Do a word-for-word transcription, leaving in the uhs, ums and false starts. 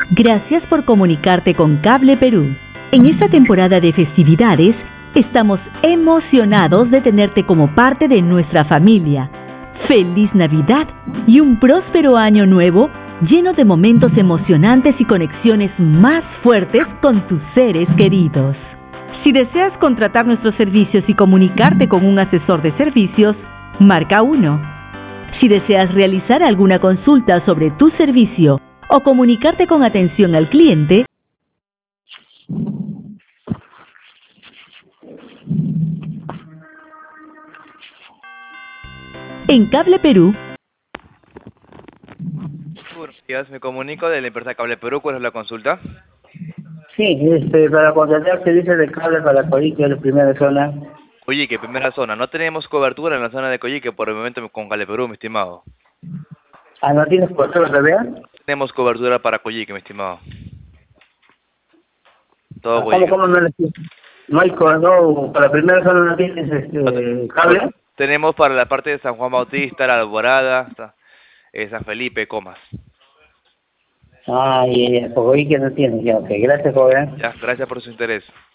Gracias por comunicarte con Cable Perú. En esta temporada de festividades, estamos emocionados de tenerte como parte de nuestra familia. ¡Feliz Navidad y un próspero año nuevo lleno de momentos emocionantes y conexiones más fuertes con tus seres queridos! Si deseas contratar nuestros servicios y comunicarte con un asesor de servicios, marca uno. Si deseas realizar alguna consulta sobre tu servicio o comunicarte con atención al cliente, en Cable Perú, Buenos días, me comunico de la empresa Cable Perú. ¿Cuál es la consulta? Sí, este, para contratar servicios de cable para Coyique, la primera zona. Coyique, primera zona. No tenemos cobertura en la zona de Coyique por el momento con Cable Perú, mi estimado. Ah, ¿no tienes cobertura todavía? Tenemos cobertura para Coyique, mi estimado. Todo Ah, ¿Cómo, Coyique. cómo no le tienes? No hay cobertura, para la primera zona no tienes este, cable. Tenemos para la parte de San Juan Bautista, La Alborada, eh, San Felipe, Comas. Ah, y yeah, yeah. Por Coyique no tienes, ya, ok. Gracias, joven. Ya, gracias por su interés.